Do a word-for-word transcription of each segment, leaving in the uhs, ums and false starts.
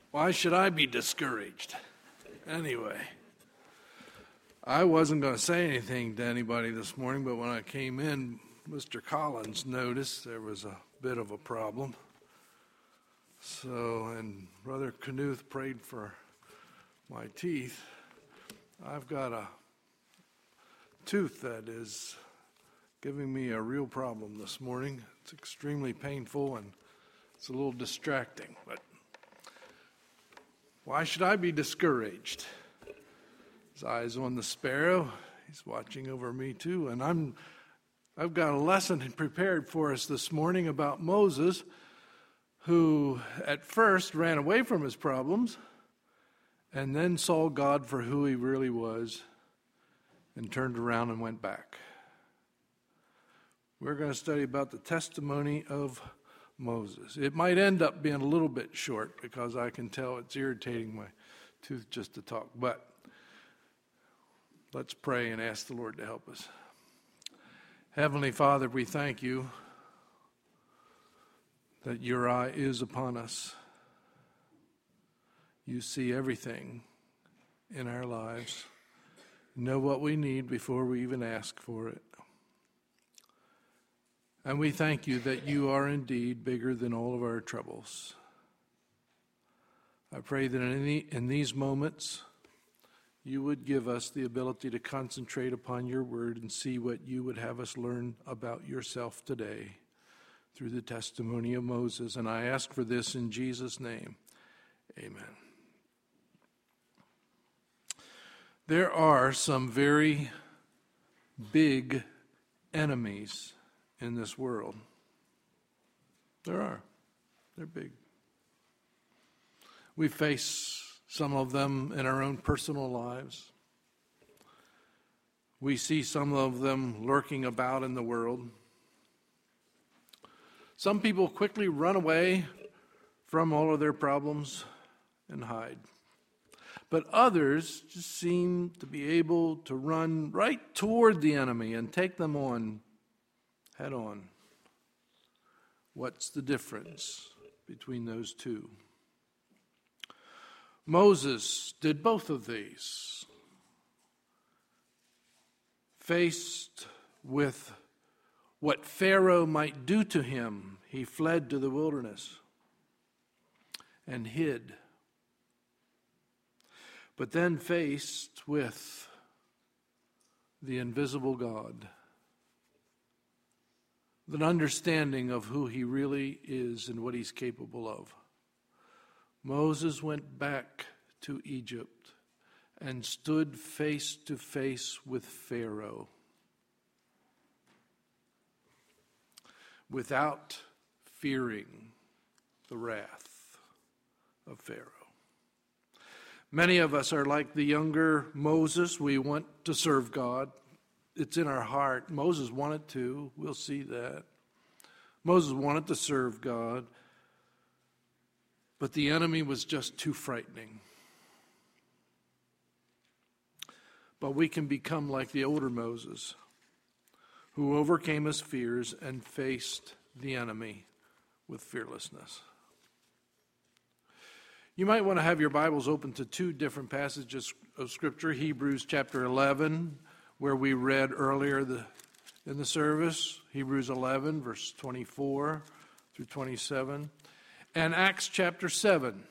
Why should I be discouraged? Anyway, I wasn't going to say anything to anybody this morning, but when I came in, Mister Collins noticed there was a bit of a problem. So, and Brother Knuth prayed for my teeth. I've got a tooth that is giving me a real problem this morning. It's extremely painful and it's a little distracting, but why should I be discouraged? His eyes on the sparrow. He's watching over me too. And I'm, I've got a lesson prepared for us this morning about Moses, who at first ran away from his problems and then saw God for who he really was and turned around and went back. We're going to study about the testimony of Moses. It might end up being a little bit short because I can tell it's irritating my tooth just to talk. But let's pray and ask the Lord to help us. Heavenly Father, we thank you that your eye is upon us. You see everything in our lives. You know what we need before we even ask for it. And we thank you that you are indeed bigger than all of our troubles. I pray that in, the, in these moments, you would give us the ability to concentrate upon your word and see what you would have us learn about yourself today through the testimony of Moses. And I ask for this in Jesus' name. Amen. There are some very big enemies in this world. There are. They're big. We face some of them in our own personal lives. We see some of them lurking about in the world. Some people quickly run away from all of their problems and hide. But others just seem to be able to run right toward the enemy and take them on head on. What's the difference between those two? Moses did both of these. Faced with what Pharaoh might do to him, he fled to the wilderness and hid. But then faced with the invisible God, an understanding of who he really is and what he's capable of. Moses went back to Egypt and stood face to face with Pharaoh without fearing the wrath of Pharaoh. Many of us are like the younger Moses. We want to serve God. It's in our heart. Moses wanted to. We'll see that. Moses wanted to serve God, but the enemy was just too frightening. But we can become like the older Moses, who overcame his fears and faced the enemy with fearlessness. You might want to have your Bibles open to two different passages of Scripture. Hebrews chapter eleven, where we read earlier the, in the service. Hebrews eleven, verse twenty-four through twenty-seven. And Acts chapter seven.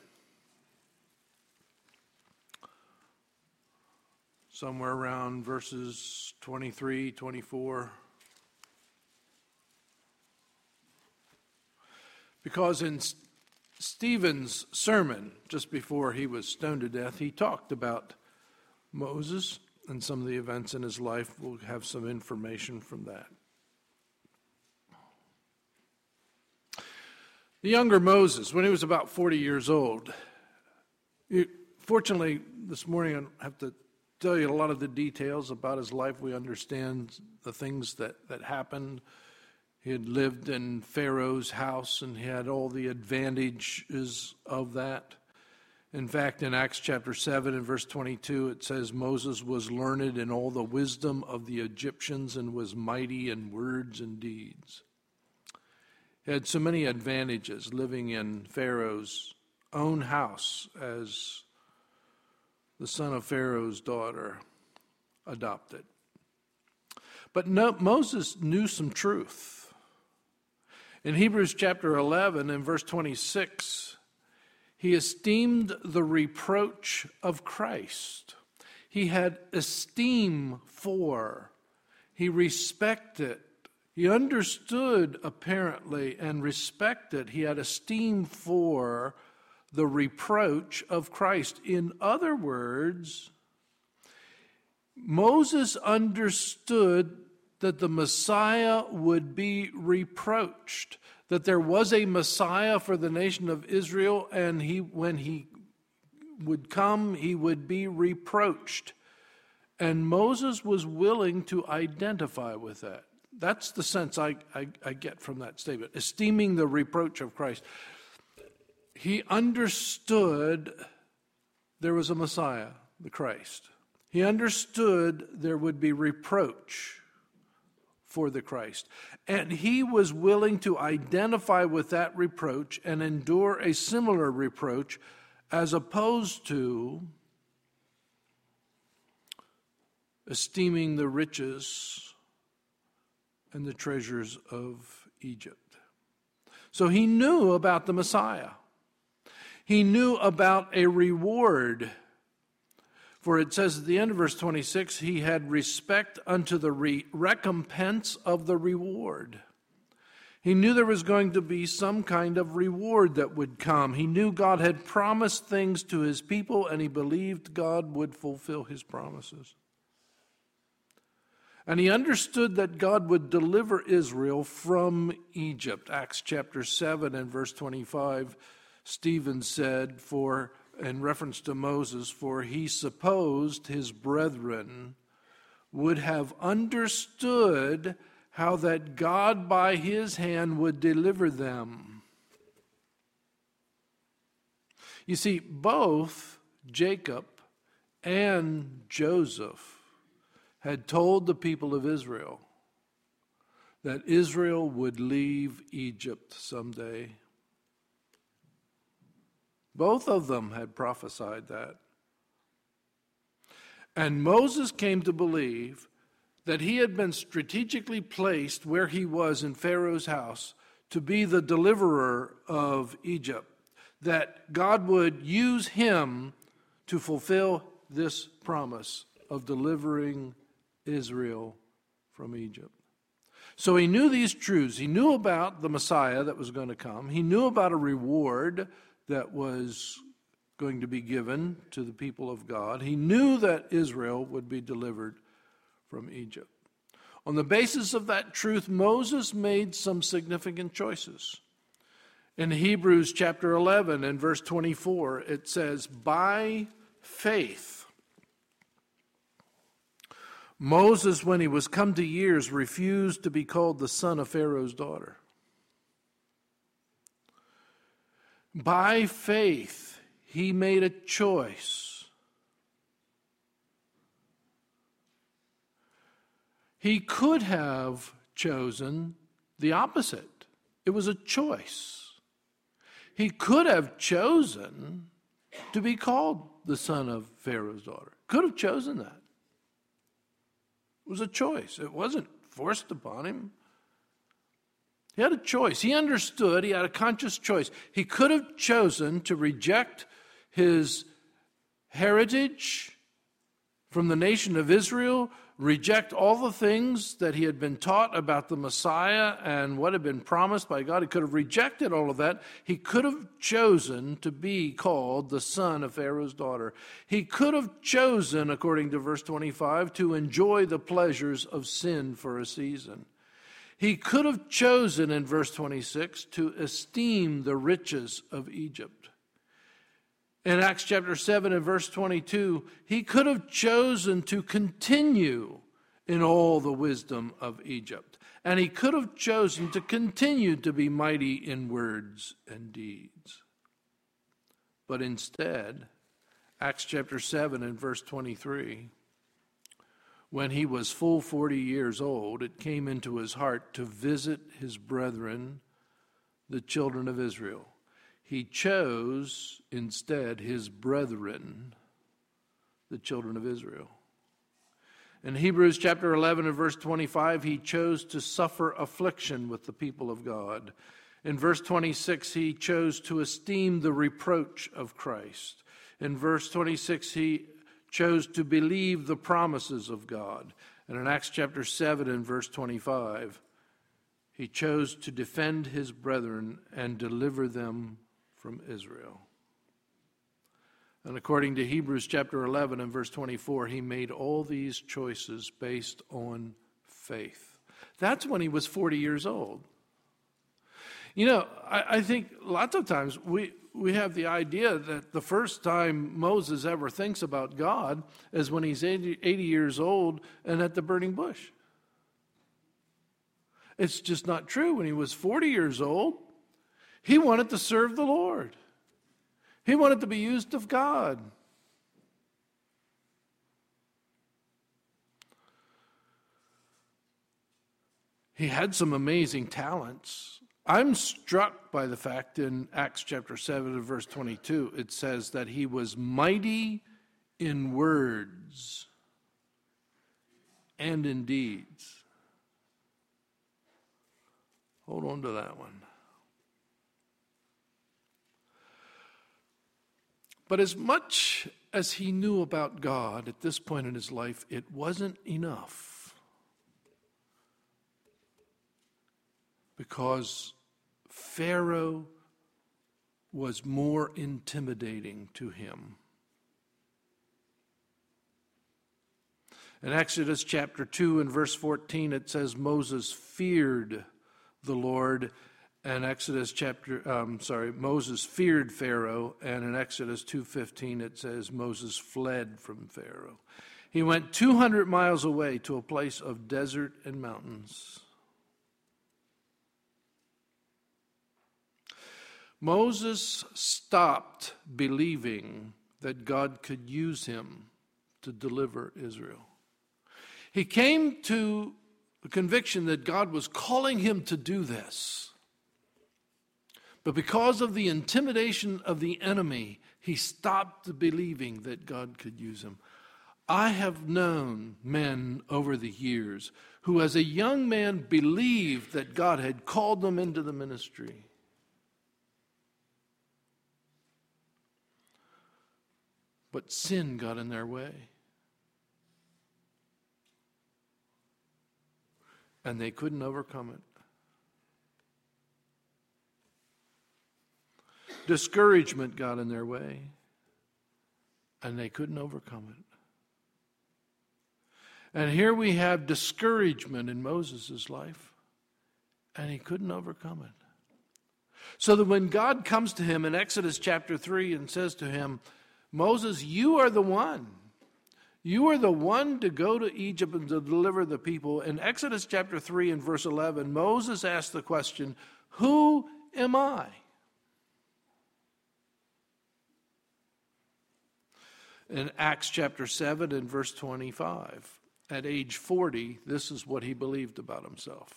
Somewhere around verses twenty-three, twenty-four. Because in Stephen's sermon, just before he was stoned to death, he talked about Moses and some of the events in his life. We'll have some information from that. The younger Moses, when he was about forty years old, it, fortunately, this morning I don't have to tell you a lot of the details about his life. We understand the things that, that happened. He had lived in Pharaoh's house and he had all the advantages of that. In fact, in Acts chapter seven and verse twenty-two, it says, Moses was learned in all the wisdom of the Egyptians and was mighty in words and deeds. He had so many advantages living in Pharaoh's own house as the son of Pharaoh's daughter adopted. But no, Moses knew some truth. In Hebrews chapter eleven and verse twenty-six, he esteemed the reproach of Christ. He had esteem for, he respected, he understood apparently and respected, he had esteem for the reproach of Christ. In other words, Moses understood that the Messiah would be reproached, that there was a Messiah for the nation of Israel, and he, when he would come, he would be reproached. And Moses was willing to identify with that. That's the sense I, I, I get from that statement, esteeming the reproach of Christ. He understood there was a Messiah, the Christ. He understood there would be reproach for the Christ. And he was willing to identify with that reproach and endure a similar reproach, as opposed to esteeming the riches and the treasures of Egypt. So he knew about the Messiah. He knew about a reward. For it says at the end of verse twenty-six, he had respect unto the re- recompense of the reward. He knew there was going to be some kind of reward that would come. He knew God had promised things to his people, and he believed God would fulfill his promises. And he understood that God would deliver Israel from Egypt. Acts chapter seven and verse twenty-five, Stephen said, for in reference to Moses, for he supposed his brethren would have understood how that God by his hand would deliver them. You see, both Jacob and Joseph had told the people of Israel that Israel would leave Egypt someday. Both of them had prophesied that. And Moses came to believe that he had been strategically placed where he was in Pharaoh's house to be the deliverer of Egypt, that God would use him to fulfill this promise of delivering Israel from Egypt. So he knew these truths. He knew about the Messiah that was going to come. He knew about a reward that was going to be given to the people of God. He knew that Israel would be delivered from Egypt. On the basis of that truth, Moses made some significant choices. In Hebrews chapter eleven and verse twenty-four, it says, by faith, Moses, when he was come to years, refused to be called the son of Pharaoh's daughter. By faith, he made a choice. He could have chosen the opposite. It was a choice. He could have chosen to be called the son of Pharaoh's daughter. Could have chosen that. It was a choice. It wasn't forced upon him. He had a choice. He understood. He had a conscious choice. He could have chosen to reject his heritage from the nation of Israel, reject all the things that he had been taught about the Messiah and what had been promised by God. He could have rejected all of that. He could have chosen to be called the son of Pharaoh's daughter. He could have chosen, according to verse twenty-five, to enjoy the pleasures of sin for a season. He could have chosen, in verse twenty-six, to esteem the riches of Egypt. In Acts chapter seven and verse twenty-two, he could have chosen to continue in all the wisdom of Egypt. And he could have chosen to continue to be mighty in words and deeds. But instead, Acts chapter seven and verse twenty-three, when he was full forty years old, it came into his heart to visit his brethren, the children of Israel. He chose instead his brethren, the children of Israel. In Hebrews chapter eleven and verse twenty-five, he chose to suffer affliction with the people of God. In verse twenty-six, he chose to esteem the reproach of Christ. In verse twenty-six, he chose to believe the promises of God. And in Acts chapter seven and verse twenty-five, he chose to defend his brethren and deliver them from Israel. And according to Hebrews chapter eleven and verse twenty-four, he made all these choices based on faith. That's when he was forty years old. You know, I, I think lots of times we, we have the idea that the first time Moses ever thinks about God is when he's eighty, eighty years old and at the burning bush. It's just not true. When he was forty years old, he wanted to serve the Lord. He wanted to be used of God. He had some amazing talents. I'm struck by the fact in Acts chapter seven and verse twenty-two, it says that he was mighty in words and in deeds. Hold on to that one. But as much as he knew about God at this point in his life, it wasn't enough. Because Pharaoh was more intimidating to him. In Exodus chapter two and verse fourteen, it says Moses feared the Lord. And Exodus chapter, um, sorry, Moses feared Pharaoh. And in Exodus two fifteen, it says Moses fled from Pharaoh. He went two hundred miles away to a place of desert and mountains. Moses stopped believing that God could use him to deliver Israel. He came to the conviction that God was calling him to do this. But because of the intimidation of the enemy, he stopped believing that God could use him. I have known men over the years who as a young man believed that God had called them into the ministry. But sin got in their way. And they couldn't overcome it. Discouragement got in their way. And they couldn't overcome it. And here we have discouragement in Moses' life. And he couldn't overcome it. So that when God comes to him in Exodus chapter three and says to him, Moses, you are the one. You are the one to go to Egypt and to deliver the people. In Exodus chapter three and verse eleven, Moses asked the question, who am I? In Acts chapter seven and verse twenty-five, at age forty, this is what he believed about himself.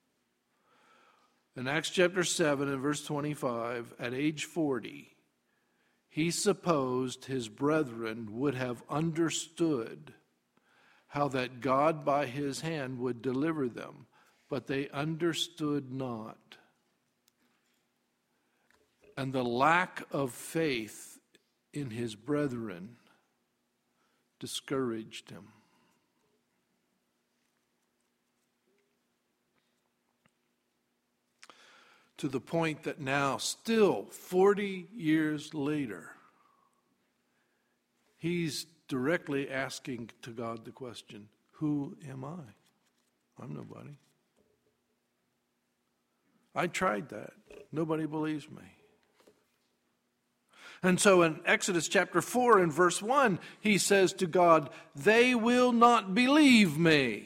In Acts chapter seven and verse twenty-five, at age forty, he supposed his brethren would have understood how that God by his hand would deliver them, but they understood not. And the lack of faith in his brethren discouraged him. To the point that now, still forty years later, he's directly asking to God the question, who am I? I'm nobody. I tried that. Nobody believes me. And so in Exodus chapter four and verse one, he says to God, they will not believe me.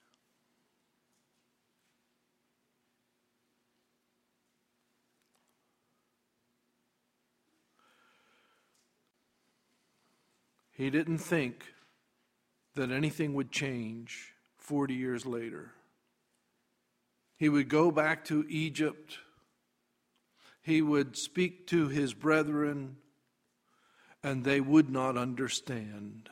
He didn't think that anything would change forty years later. He would go back to Egypt. he would speak to his brethren, and they would not understand.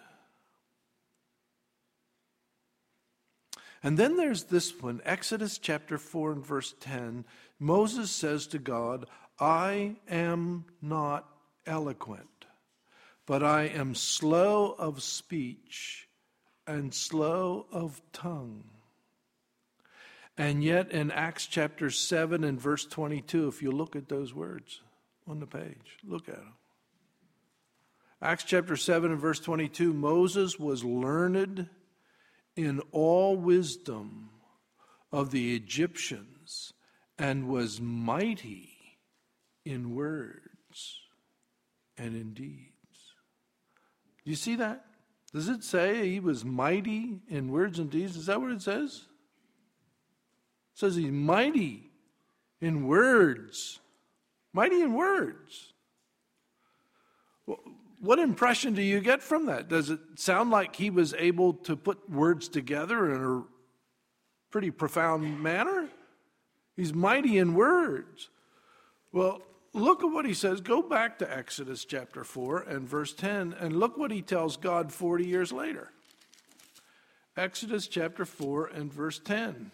And then there's this one, Exodus chapter four and verse ten. Moses says to God, I am not eloquent, but I am slow of speech and slow of tongue. And yet in Acts chapter seven and verse twenty-two, if you look at those words on the page, look at them. Acts chapter seven and verse twenty-two, Moses was learned in all wisdom of the Egyptians and was mighty in words and in deeds. Do you see that? Does it say he was mighty in words and deeds? Is that what it says? It says he's mighty in words. Mighty in words. What impression do you get from that? Does it sound like he was able to put words together in a pretty profound manner? He's mighty in words. Well, look at what he says. Go back to Exodus chapter four and verse ten, and look what he tells God forty years later. Exodus chapter four and verse ten.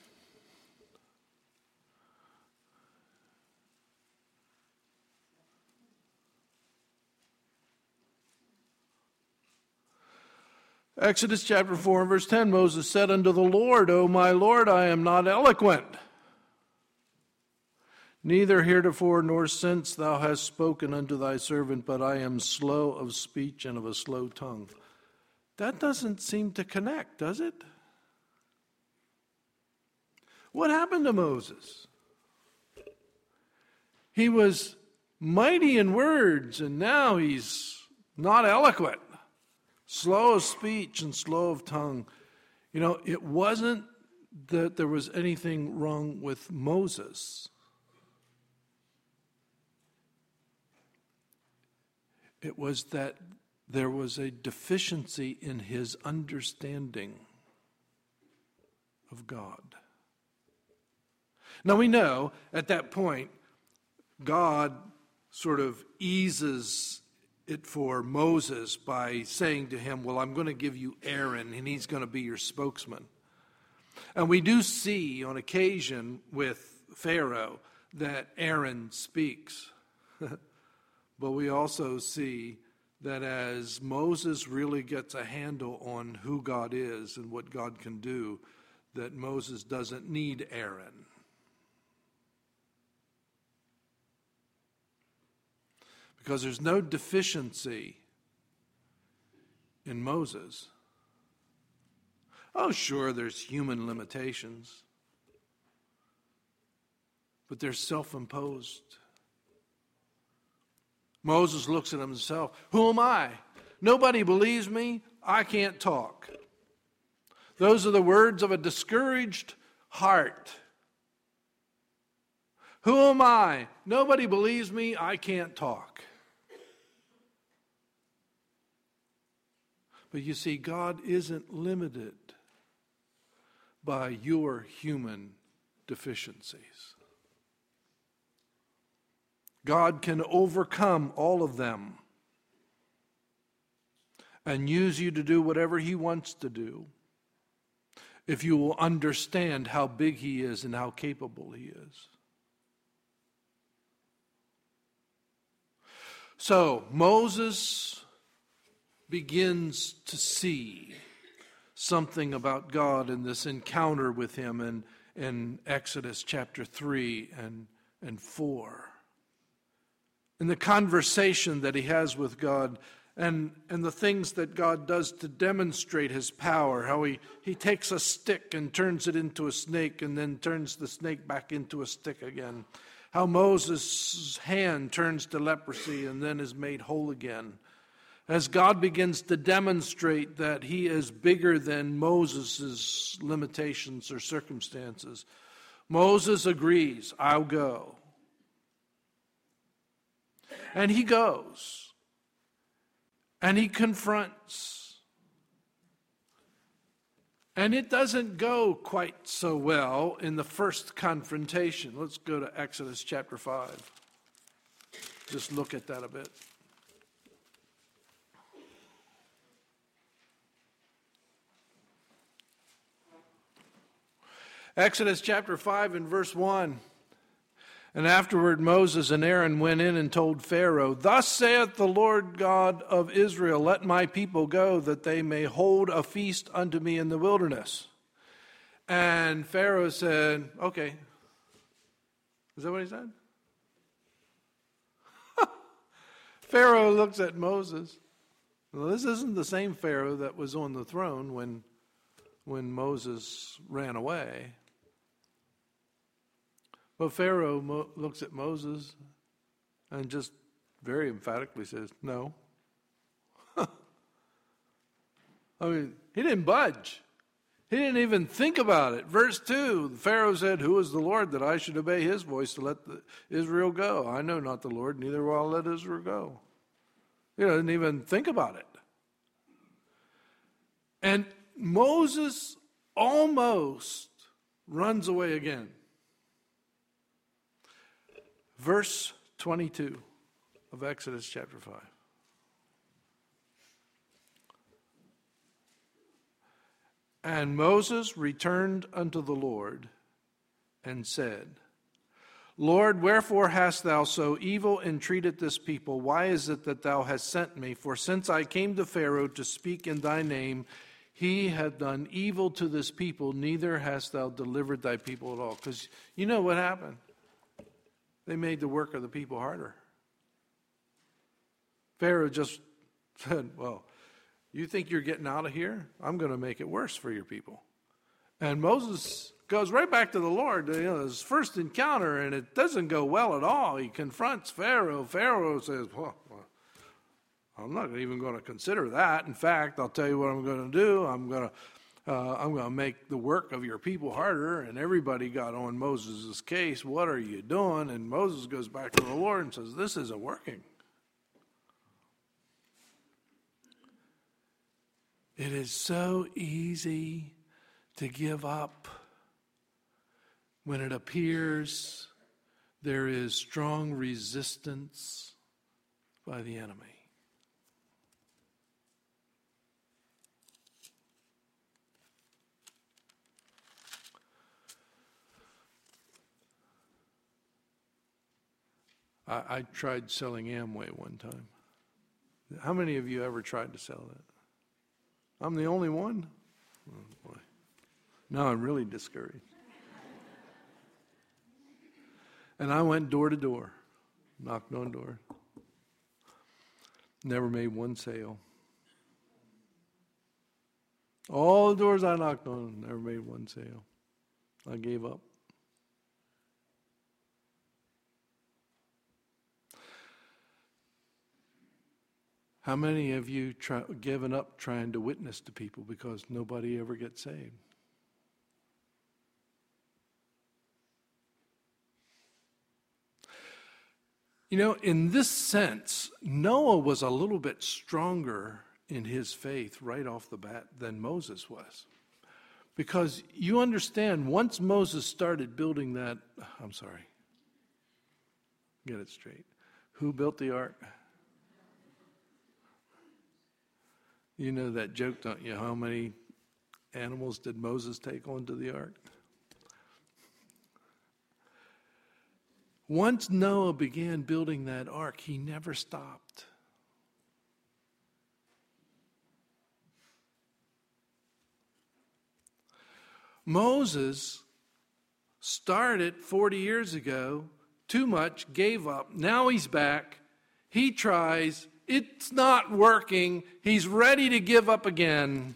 Exodus chapter four and verse ten, Moses said unto the Lord, O my Lord, I am not eloquent, neither heretofore nor since thou hast spoken unto thy servant, but I am slow of speech and of a slow tongue. That doesn't seem to connect, does it? What happened to Moses? He was mighty in words, and now he's not eloquent. Slow of speech and slow of tongue. You know, it wasn't that there was anything wrong with Moses. It was that there was a deficiency in his understanding of God. Now we know at that point, God sort of eases it for Moses by saying to him, well, I'm going to give you Aaron, and he's going to be your spokesman. And we do see on occasion with Pharaoh that Aaron speaks. But we also see that as Moses really gets a handle on who God is and what God can do, that Moses doesn't need Aaron. Because there's no deficiency in Moses. Oh, sure, there's human limitations, but they're self-imposed. Moses looks at himself. Who am I? Nobody believes me. I can't talk. Those are the words of a discouraged heart. Who am I? Nobody believes me. I can't talk. But you see, God isn't limited by your human deficiencies. God can overcome all of them and use you to do whatever He wants to do if you will understand how big He is and how capable He is. So, Moses begins to see something about God in this encounter with Him in, in Exodus chapter three and, and four. In the conversation that he has with God and, and the things that God does to demonstrate His power, how he, he takes a stick and turns it into a snake and then turns the snake back into a stick again. How Moses' hand turns to leprosy and then is made whole again. As God begins to demonstrate that He is bigger than Moses' limitations or circumstances, Moses agrees, I'll go. And he goes. And he confronts. And it doesn't go quite so well in the first confrontation. Let's go to Exodus chapter five. just look at that a bit. Exodus chapter five and verse one. And afterward Moses and Aaron went in and told Pharaoh, "Thus saith the Lord God of Israel, let my people go, that they may hold a feast unto me in the wilderness." And Pharaoh said, okay. Is that what he said? Pharaoh looks at Moses. Well, this isn't the same Pharaoh that was on the throne when, when Moses ran away. But Pharaoh mo- looks at Moses and just very emphatically says, no. I mean, he didn't budge. He didn't even think about it. Verse two, Pharaoh said, "Who is the Lord that I should obey his voice to let the, Israel go? I know not the Lord, neither will I let Israel go." He didn't even think about it. And Moses almost runs away again. Verse twenty-two of Exodus chapter five. And Moses returned unto the Lord and said, "Lord, wherefore hast thou so evil entreated this people? Why is it that thou hast sent me? For since I came to Pharaoh to speak in thy name, he hath done evil to this people, neither hast thou delivered thy people at all." Because you know what happened? They made the work of the people harder. Pharaoh just said, well, you think you're getting out of here? I'm going to make it worse for your people. And Moses goes right back to the Lord, you know, his first encounter, and it doesn't go well at all. He confronts Pharaoh. Pharaoh says, well, well I'm not even going to consider that. In fact, I'll tell you what I'm going to do. I'm going to Uh, I'm going to make the work of your people harder. And everybody got on Moses' case. What are you doing? And Moses goes back to the Lord and says, this isn't working. It is so easy to give up when it appears there is strong resistance by the enemy. I, I tried selling Amway one time. How many of you ever tried to sell that? I'm the only one? Oh, boy. Now I'm really discouraged. And I went door to door, knocked on doors. Never made one sale. All the doors I knocked on, never made one sale. I gave up. How many of you try, given up trying to witness to people because nobody ever gets saved? You know, in this sense, Noah was a little bit stronger in his faith right off the bat than Moses was. Because you understand, once Moses started building that, I'm sorry, get it straight. Who built the ark? You know that joke, don't you? How many animals did Moses take onto the ark? Once Noah began building that ark, he never stopped. Moses started forty years ago, too much, gave up. Now he's back. He tries. It's not working. He's ready to give up again.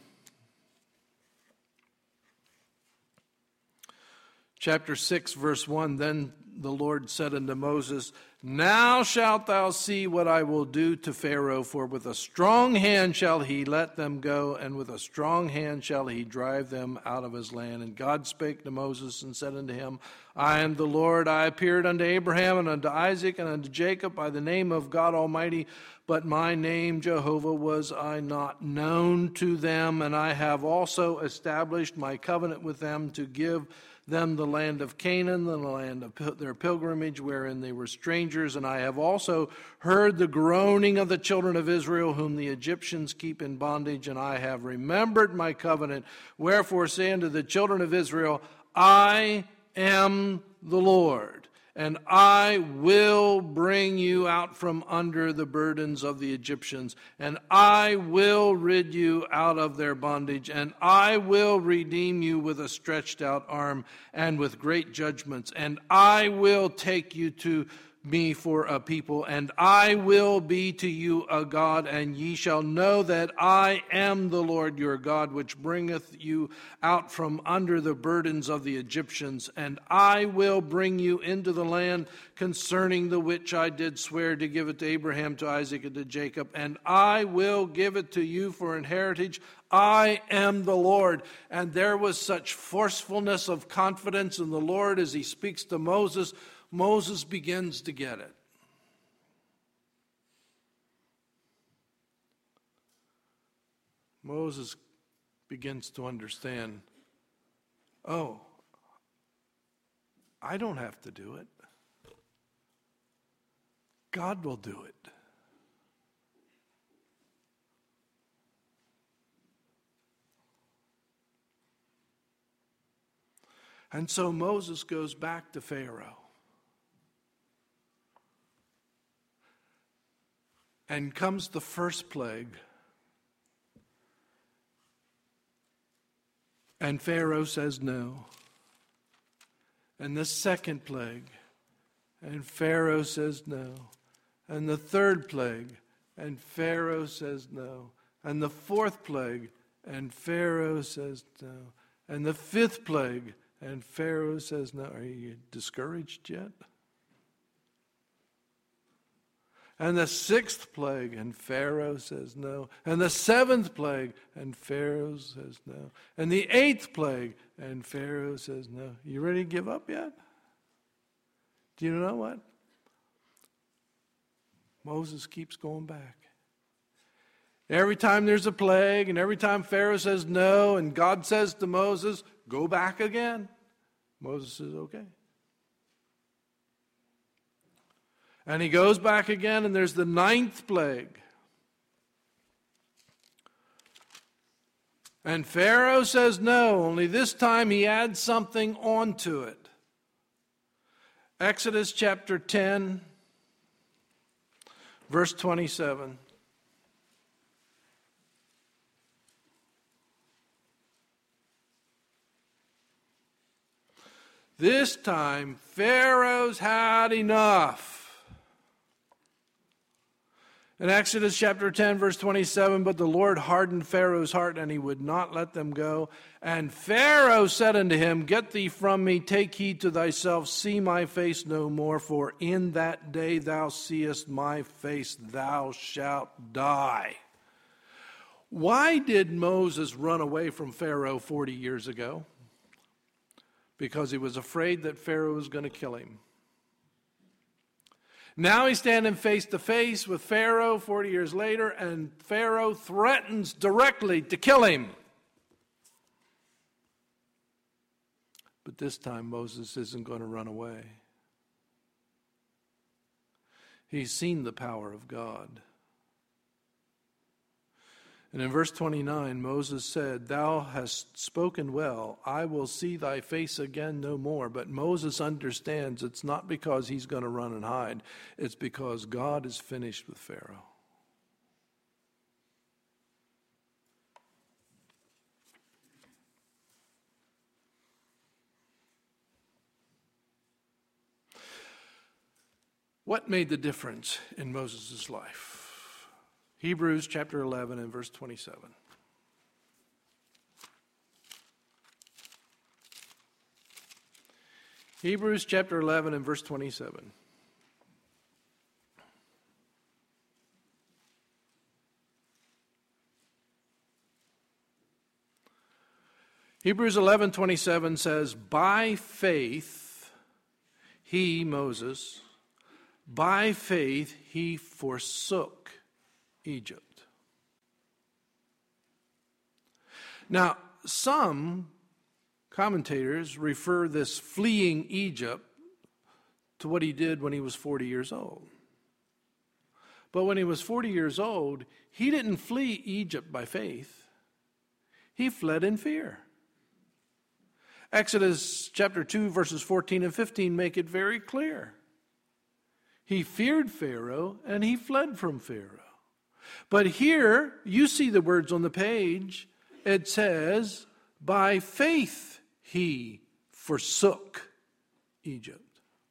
Chapter six, verse one, then the Lord said unto Moses, "Now shalt thou see what I will do to Pharaoh, for with a strong hand shall he let them go, and with a strong hand shall he drive them out of his land." And God spake to Moses and said unto him, "I am the Lord. I appeared unto Abraham and unto Isaac and unto Jacob by the name of God Almighty, but my name, Jehovah, was I not known to them, and I have also established my covenant with them to give them the land of Canaan, the land of their pilgrimage, wherein they were strangers. And I have also heard the groaning of the children of Israel, whom the Egyptians keep in bondage, and I have remembered my covenant. Wherefore say unto the children of Israel, I am the Lord, and I will bring you out from under the burdens of the Egyptians, and I will rid you out of their bondage, and I will redeem you with a stretched out arm and with great judgments, and I will take you to me for a people, and I will be to you a God, and ye shall know that I am the Lord your God, which bringeth you out from under the burdens of the Egyptians. And I will bring you into the land concerning the which I did swear to give it to Abraham, to Isaac, and to Jacob, and I will give it to you for an heritage. I am the Lord. And there was such forcefulness of confidence in the Lord as he speaks to Moses. Moses begins to get it. Moses begins to understand, oh, I don't have to do it. God will do it. And so Moses goes back to Pharaoh. And comes the first plague. And Pharaoh says no. And the second plague. And Pharaoh says no. And the third plague. And Pharaoh says no. And the fourth plague. And Pharaoh says no. And the fifth plague. And Pharaoh says no. Are you discouraged yet? And the sixth plague, and Pharaoh says no. And the seventh plague, and Pharaoh says no. And the eighth plague, and Pharaoh says no. You ready to give up yet? Do you know what? Moses keeps going back. Every time there's a plague, and every time Pharaoh says no, and God says to Moses, go back again. Moses says, okay. And he goes back again, and there's the ninth plague. And Pharaoh says no, only this time he adds something onto it. Exodus chapter ten, verse twenty-seven. This time, Pharaoh's had enough. In Exodus chapter ten, verse twenty-seven, but the Lord hardened Pharaoh's heart, and he would not let them go. And Pharaoh said unto him, get thee from me, take heed to thyself, see my face no more, for in that day thou seest my face, thou shalt die. Why did Moses run away from Pharaoh forty years ago? Because he was afraid that Pharaoh was going to kill him. Now he's standing face to face with Pharaoh forty years later, and Pharaoh threatens directly to kill him. But this time Moses isn't going to run away. He's seen the power of God. And in verse twenty-nine, Moses said, thou hast spoken well, I will see thy face again no more. But Moses understands it's not because he's going to run and hide. It's because God is finished with Pharaoh. What made the difference in Moses' life? Hebrews chapter eleven and verse twenty-seven. Hebrews chapter eleven and verse twenty-seven. Hebrews eleven twenty-seven says, by faith he, Moses, by faith he forsook Egypt. Now, some commentators refer this fleeing Egypt to what he did when he was forty years old. But when he was forty years old, he didn't flee Egypt by faith. He fled in fear. Exodus chapter two, verses fourteen and fifteen make it very clear. He feared Pharaoh and he fled from Pharaoh. But here, you see the words on the page. It says, by faith he forsook Egypt.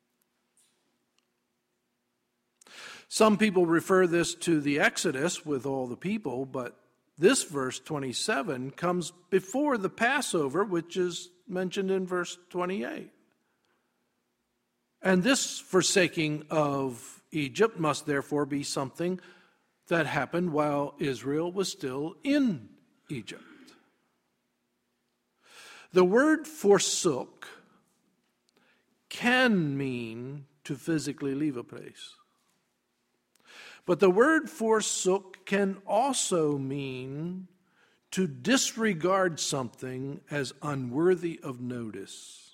Some people refer this to the Exodus with all the people, but this verse twenty-seven comes before the Passover, which is mentioned in verse twenty-eight. And this forsaking of Egypt must therefore be something that happened while Israel was still in Egypt. The word forsook can mean to physically leave a place. But the word forsook can also mean to disregard something as unworthy of notice.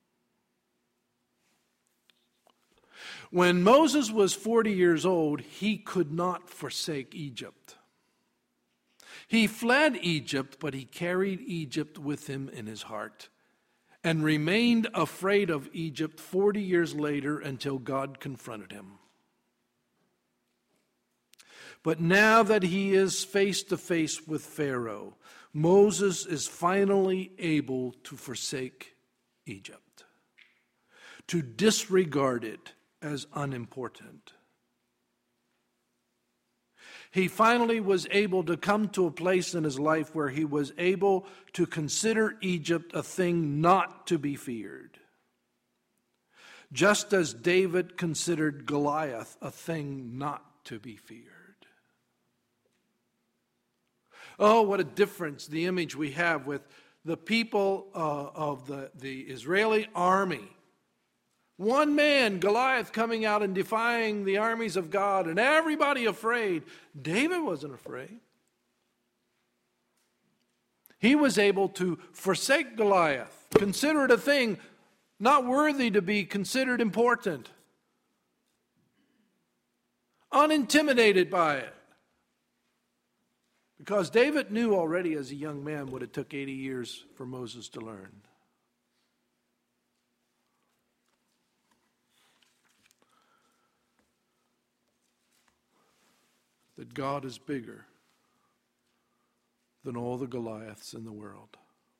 When Moses was forty years old, he could not forsake Egypt. He fled Egypt, but he carried Egypt with him in his heart and remained afraid of Egypt forty years later until God confronted him. But now that he is face to face with Pharaoh, Moses is finally able to forsake Egypt, to disregard it as unimportant. He finally was able to come to a place in his life where he was able to consider Egypt a thing not to be feared. Just as David considered Goliath a thing not to be feared. Oh, what a difference the image we have with the people uh, of the, the Israeli army. One man, Goliath, coming out and defying the armies of God, and everybody afraid. David wasn't afraid. He was able to forsake Goliath, consider it a thing not worthy to be considered important, unintimidated by it. Because David knew already as a young man what it took eighty years for Moses to learn. That God is bigger than all the Goliaths in the world.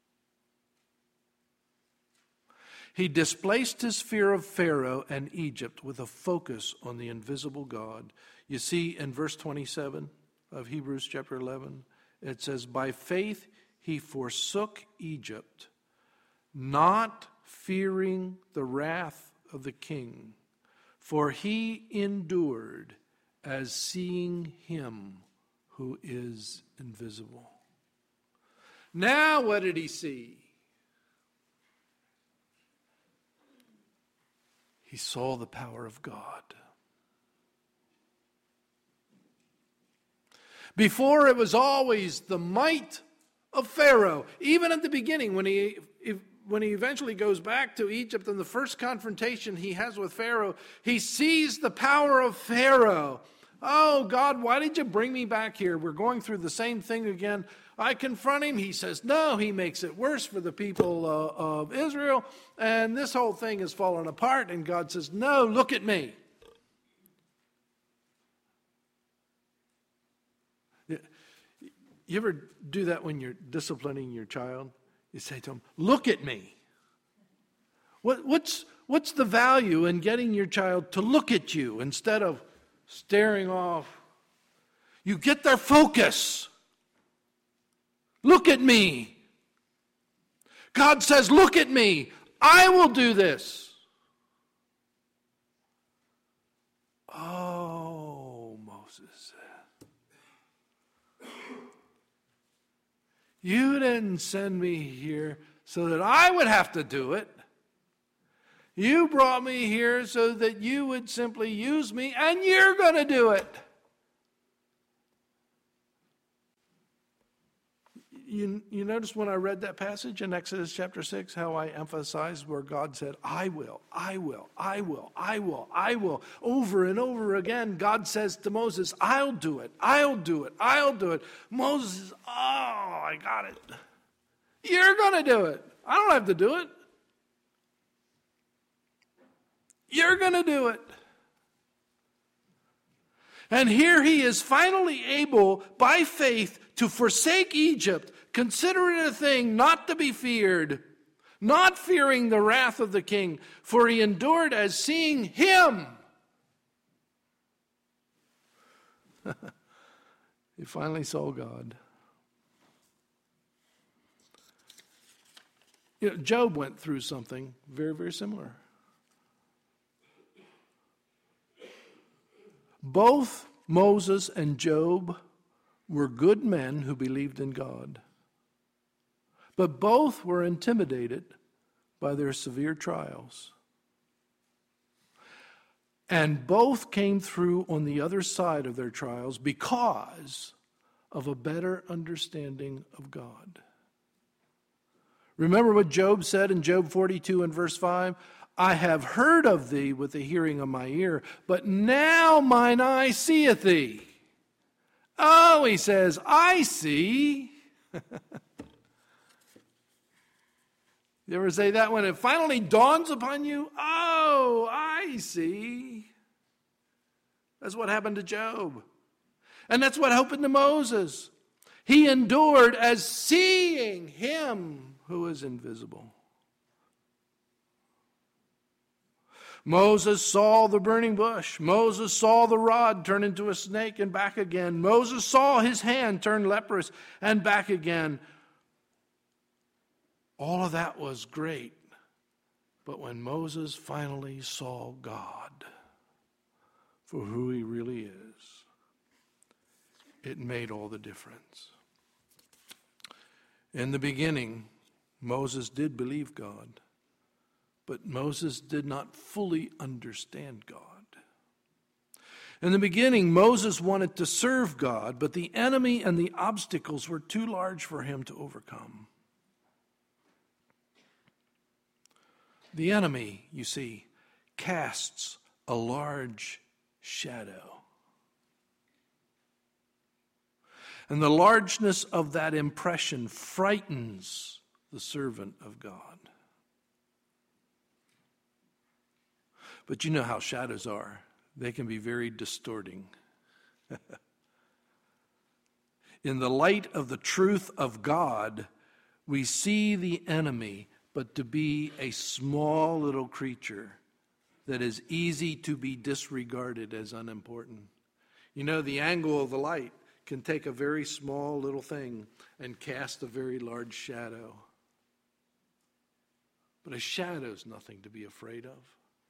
He displaced his fear of Pharaoh and Egypt with a focus on the invisible God. You see in verse twenty-seven of Hebrews chapter eleven, it says, by faith he forsook Egypt, not fearing the wrath of the king, for he endured as seeing him who is invisible. Now what did he see? He saw the power of God. Before, it was always the might of Pharaoh. Even at the beginning, when he when he eventually goes back to Egypt, and the first confrontation he has with Pharaoh, he sees the power of Pharaoh. Oh, God, why did you bring me back here? We're going through the same thing again. I confront him. He says no. He makes it worse for the people uh, of Israel. And this whole thing is falling apart. And God says, no, look at me. You ever do that when you're disciplining your child? You say to them, look at me. What, what's, what's the value in getting your child to look at you instead of staring off? You get their focus. Look at me. God says, look at me. I will do this. Oh, Moses. You didn't send me here so that I would have to do it. You brought me here so that you would simply use me, and you're going to do it. You, you notice when I read that passage in Exodus chapter six, how I emphasized where God said, I will, I will, I will, I will, I will. Over and over again, God says to Moses, I'll do it, I'll do it, I'll do it. Moses says, oh, I got it. You're going to do it. I don't have to do it. You're going to do it. And here he is finally able, by faith, to forsake Egypt, consider it a thing not to be feared, not fearing the wrath of the king, for he endured as seeing him. He finally saw God. You know, Job went through something very, very similar. Both Moses and Job were good men who believed in God. But both were intimidated by their severe trials. And both came through on the other side of their trials because of a better understanding of God. Remember what Job said in Job forty-two and verse five? I have heard of thee with the hearing of my ear, but now mine eye seeth thee. Oh, he says, I see. You ever say that when it finally dawns upon you? Oh, I see. That's what happened to Job. And that's what happened to Moses. He endured as seeing him who is invisible. Moses saw the burning bush. Moses saw the rod turn into a snake and back again. Moses saw his hand turn leprous and back again. All of that was great. But when Moses finally saw God for who he really is, it made all the difference. In the beginning, Moses did believe God. But Moses did not fully understand God. In the beginning, Moses wanted to serve God, but the enemy and the obstacles were too large for him to overcome. The enemy, you see, casts a large shadow. And the largeness of that impression frightens the servant of God. But you know how shadows are. They can be very distorting. In the light of the truth of God, we see the enemy, but to be a small little creature that is easy to be disregarded as unimportant. You know, the angle of the light can take a very small little thing and cast a very large shadow. But a shadow is nothing to be afraid of.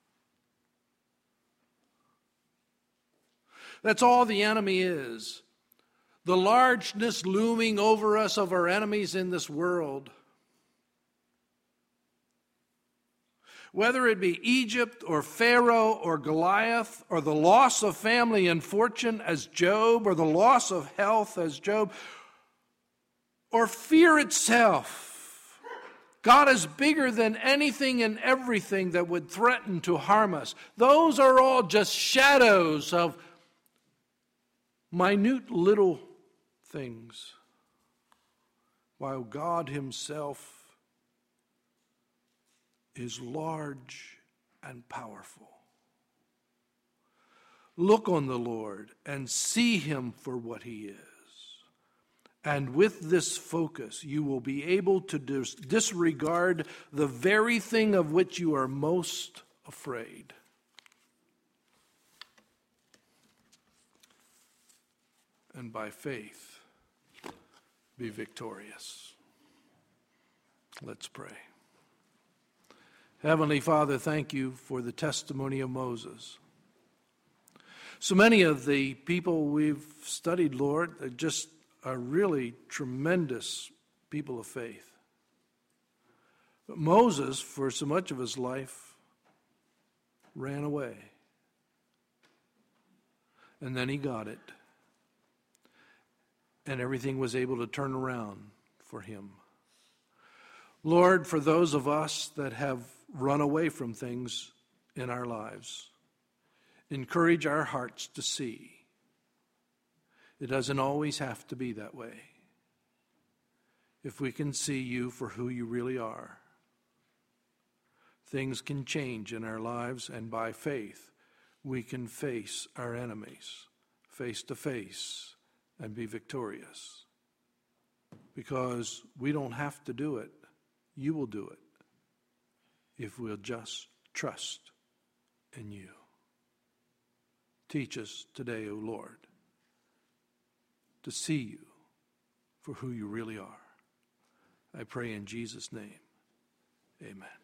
That's all the enemy is. The largeness looming over us of our enemies in this world. Whether it be Egypt or Pharaoh or Goliath or the loss of family and fortune as Job or the loss of health as Job or fear itself. God is bigger than anything and everything that would threaten to harm us. Those are all just shadows of minute little things, while God himself is large and powerful. Look on the Lord and see him for what he is. And with this focus, you will be able to dis- disregard the very thing of which you are most afraid. And by faith, be victorious. Let's pray. Heavenly Father, thank you for the testimony of Moses. So many of the people we've studied, Lord, are just are really tremendous people of faith. But Moses, for so much of his life, ran away. And then he got it. And everything was able to turn around for him. Lord, for those of us that have run away from things in our lives, encourage our hearts to see. It doesn't always have to be that way. If we can see you for who you really are, things can change in our lives, and by faith, we can face our enemies face to face and be victorious. Because we don't have to do it. You will do it if we'll just trust in you. Teach us today, O Lord, to see you for who you really are. I pray in Jesus' name, amen.